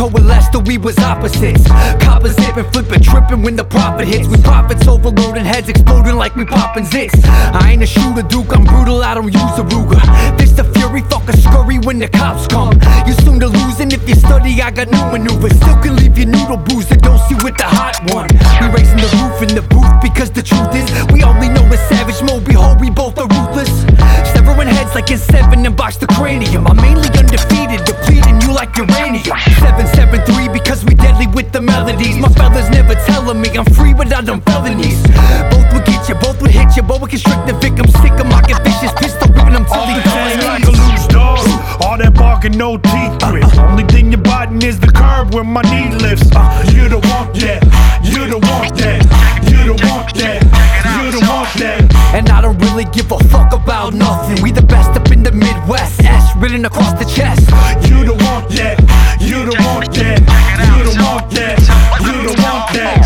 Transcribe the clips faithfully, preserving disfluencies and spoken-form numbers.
coalesced, we was opposites. Coppers zipping, flipping, tripping when the profit hits. We profits overloading, heads exploding like we popping zits. I ain't a shooter, Duke, I'm brutal, I don't use a Ruger. This the fury, fuck a scurry when the cops come. You soon to losing if you study, I got new maneuvers. Still can leave your noodle boozer, don't see with the hot one. We raising the roof in the booth because the truth is we only know the savage mode, behold we both are ruthless. Severing heads like in seven and box the cranium. I'm mainly undefeated, depleting you like uranium. Seven seven three because we deadly with the melodies. My fellas never telling me I'm free without them felonies. Both would get you, both would hit you, both would constrict the victim. Sick of my get vicious, pistol whipping them till they die like a loose dog. All that barking, no teeth grip. Only thing you're biting is the curb where my knee lifts. uh, You don't want that, you don't want that, you don't want that, you don't want that. And I don't really give a fuck about nothing. We the best up in the Midwest, S written across the chest. You don't want that, you don't want that, you don't want that, you don't want that.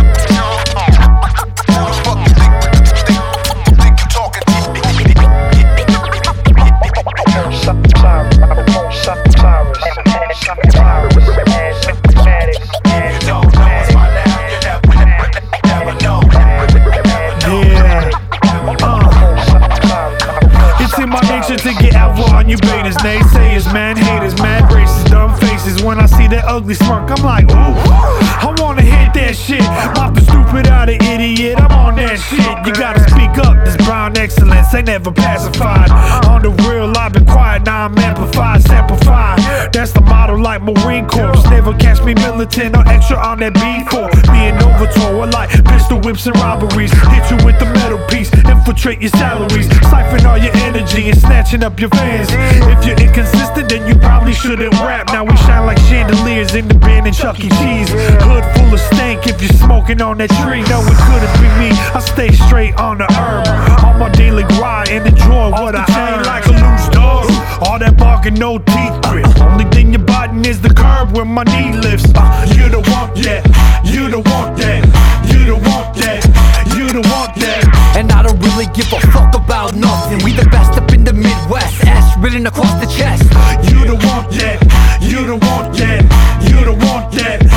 To get out on you betas, naysayers, man haters, mad races, dumb faces. When I see that ugly smirk, I'm like, ooh, I wanna hit that shit. Mop the stupid out of idiot, I'm on that shit. You gotta speak up, this brown excellence ain't never pacified. On the real, I've been quiet, now I'm amplified, simplified. That's the motto like Marine Corps. Never catch me militant or extra on that B-Corps. Being overtold like pistol whips and robberies. Hit you with the metal piece, infiltrate your salaries, siphon all your energy and snatching up your fans. If you're inconsistent, then you probably shouldn't rap. Now we shine like chandeliers in the bin and Chuck E. Cheese. Hood full of stank if you're smoking on that tree. No, it couldn't be me, I stay straight on the herb. On my daily grind and enjoy what I earn. Like a loose dog, all that barking, no teeth grip. Only thing you're biting is the curb where my knee lifts. uh, You don't want that, you don't want that, you don't want that, you don't want that. And I don't really give a fuck about nothing. We the best up in the Midwest, S written across the chest. You don't want that, you don't want that, you don't want that,